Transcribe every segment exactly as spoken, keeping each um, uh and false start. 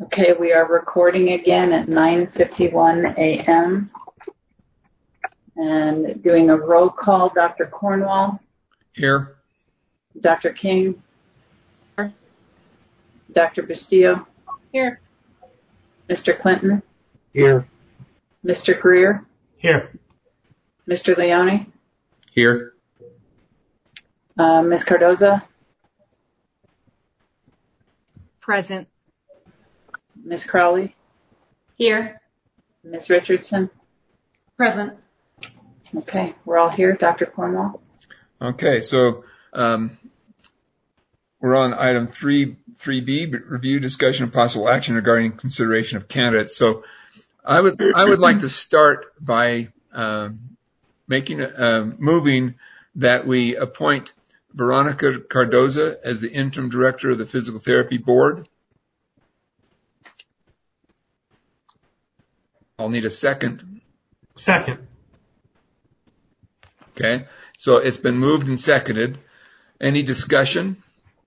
Okay, we are recording again at nine fifty-one a.m. and doing a roll call. Doctor Cornwall. Here. Doctor King. Here. Doctor Bustillo. Here. Mister Clinton. Here. Mister Greer. Here. Mister Leone. Here. Uh, Miz Cardoza. Present. Miz Crowley. Here. Miz Richardson. Present. Okay, we're all here. Doctor Cornwall. Okay, so um, we're on item three, three B, review, discussion, and possible action regarding consideration of candidates. So I would I would like to start by um, making uh, moving that we appoint Veronica Cardoza as the interim director of the Physical Therapy Board. I'll need a second. Second. Okay, so it's been moved and seconded. Any discussion?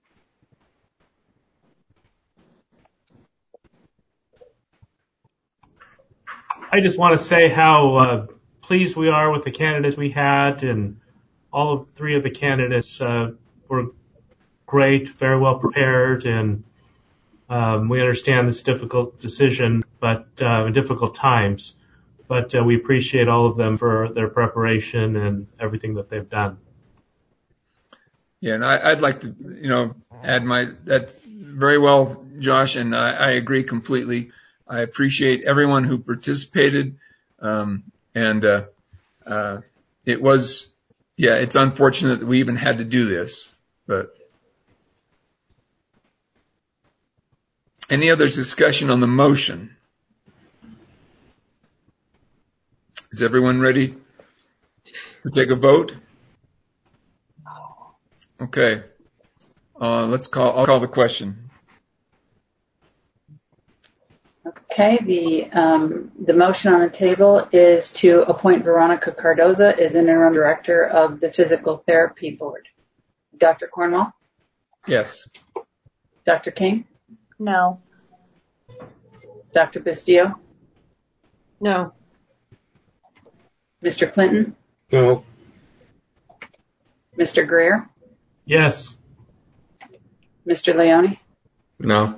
I just want to say how uh, pleased we are with the candidates we had, and all of three of the candidates uh, were great, very well prepared, and um, we understand this difficult decision, but uh, difficult times. But uh, we appreciate all of them for their preparation and everything that they've done. Yeah, and I, I'd like to, you know, add my, that's very well, Josh, and I, I agree completely. I appreciate everyone who participated, um, and uh, uh, it was, yeah, it's unfortunate that we even had to do this, but any other discussion on the motion? Is everyone ready to take a vote? Okay. Uh, let's call, I'll call the question. Okay, the um, the motion on the table is to appoint Veronica Cardoza as interim director of the Physical Therapy Board. Doctor Cornwall? Yes. Doctor King? No. Doctor Bustillo? No. Mister Clinton? No. Mister Greer? Yes. Mister Leone? No.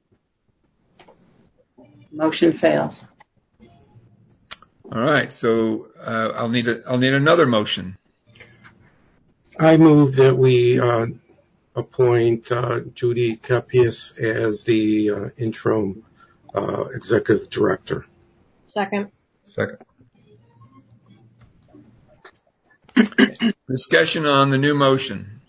Motion fails. All right. So uh, I'll need a, I'll need another motion. I move that we uh, appoint uh, Judy Capias as the uh, interim uh, executive director. Second. Second. Discussion on the new motion.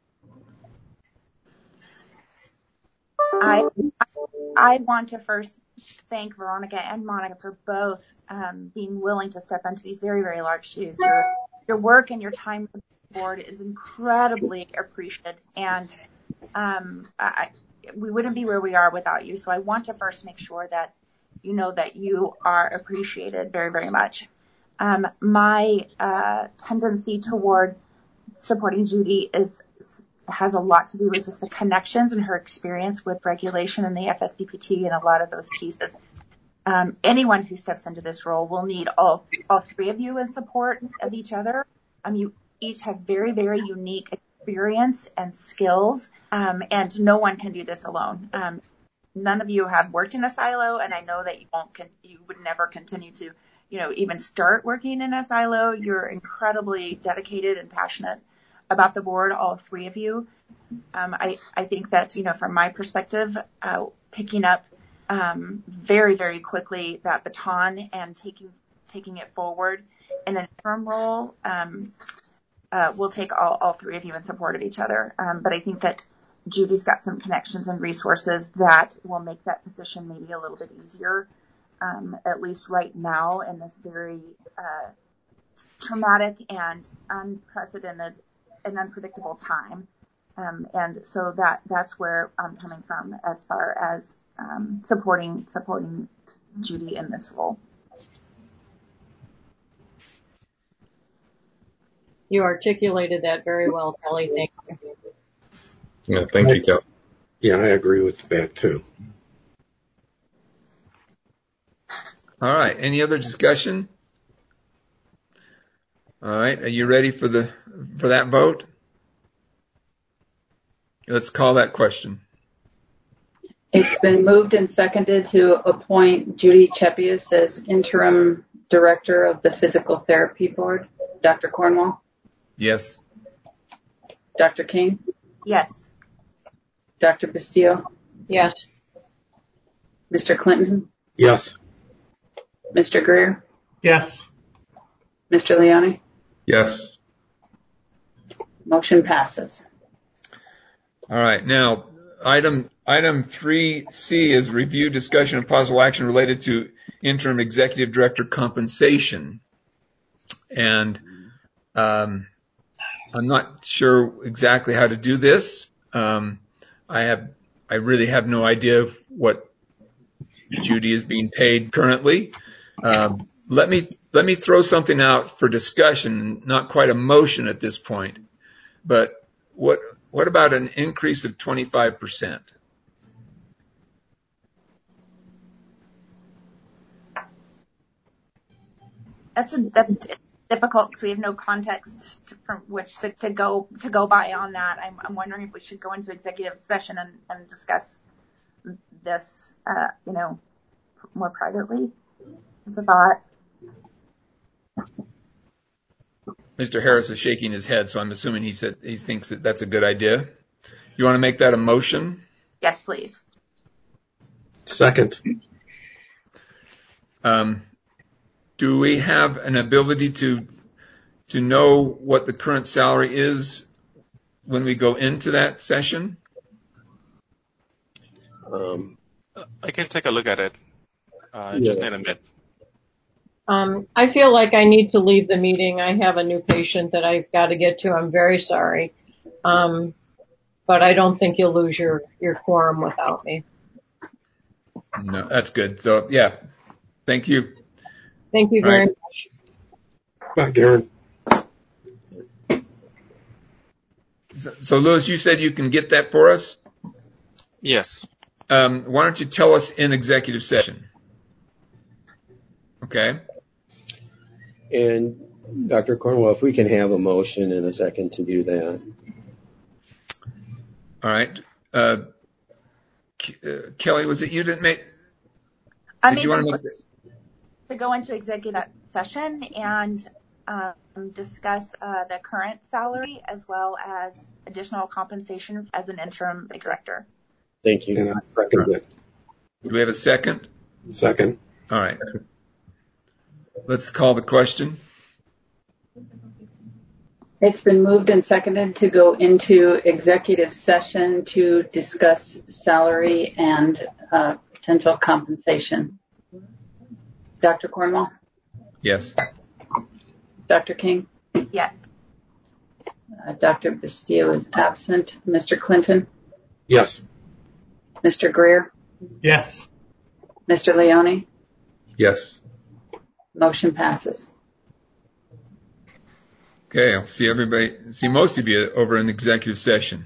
I I want to first thank Veronica and Monica for both um, being willing to step into these very, very large shoes. Your, your work and your time with the board is incredibly appreciated, and um, I, we wouldn't be where we are without you. So I want to first make sure that you know that you are appreciated very, very much. Um, my uh, tendency toward supporting Judy is has a lot to do with just the connections and her experience with regulation and the F S B P T and a lot of those pieces. Um, anyone who steps into this role will need all all three of you in support of each other. Um, you each have very, very unique experience and skills, um, and no one can do this alone. Um, none of you have worked in a silo, and I know that you won't. Con- you would never continue to, you know, even start working in a silo. You're incredibly dedicated and passionate about the board, all three of you. Um, I, I think that, you know, from my perspective, uh, picking up um, very, very quickly that baton and taking taking it forward in an interim role um, uh, will take all, all three of you in support of each other. Um, but I think that Judy's got some connections and resources that will make that position maybe a little bit easier, um, at least right now in this very uh, traumatic and unprecedented an unpredictable time. Um, and so that that's where I'm coming from as far as um, supporting supporting Judy in this role. You articulated that very well, Kelly. Thank you. Yeah, thank you, Kelly. Yeah, I agree with that too. All right. Any other discussion? All right. Are you ready for the for that vote? Let's call that question. It's been moved and seconded to appoint Judy Chepius as interim director of the Physical Therapy Board. Doctor Cornwall? Yes. Doctor King? Yes. Doctor Bastillo? Yes. Mister Clinton? Yes. Mister Greer? Yes. Mister Leone? Yes. Motion passes. All right. Now, item item three C is review, discussion, and possible action related to interim executive director compensation. And um, I'm not sure exactly how to do this. Um, I have I really have no idea what Judy is being paid currently. Um, let me let me throw something out for discussion. Not quite a motion at this point, but what what about an increase of twenty-five percent? That's a, that's difficult because we have no context to, from which to, to go to go by on that. I'm, I'm wondering if we should go into executive session and, and discuss this, uh, you know, more privately. Just a thought. Mister Harris is shaking his head, so I'm assuming he said he thinks that that's a good idea. You want to make that a motion? Yes, please. Second. Um, do we have an ability to to know what the current salary is when we go into that session? Um, I can take a look at it. Uh, Yeah. just in a minute. Um, I feel like I need to leave the meeting. I have a new patient that I've got to get to. I'm very sorry. Um, but I don't think you'll lose your, your quorum without me. No, that's good. So, yeah, thank you. Thank you All very right. much. Bye, Garen. So, so, Louis, you said you can get that for us? Yes. Um, why don't you tell us in executive session? Okay. And Doctor Cornwall, if we can have a motion in a second to do that. All right. Uh, uh, Kelly, was it you that made? I Did made you want the to make? to go into executive session and um, discuss uh, the current salary as well as additional compensation as an interim director. Thank you. And I second it. Do we have a second? Second. All right. Let's call the question. It's been moved and seconded to go into executive session to discuss salary and uh, potential compensation. Doctor Cornwall? Yes. Doctor King? Yes. Uh, Doctor Bastillo is absent. Mister Clinton? Yes. Mister Greer? Yes. Mister Leone? Yes. Motion passes. Okay, I'll see everybody, see most of you over in executive session.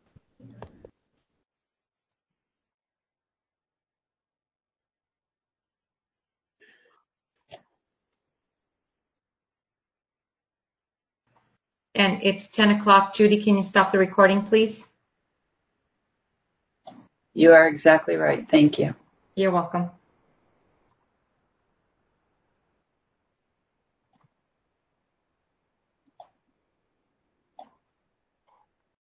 And it's ten o'clock. Judy, can you stop the recording, please? You are exactly right. Thank you. You're welcome.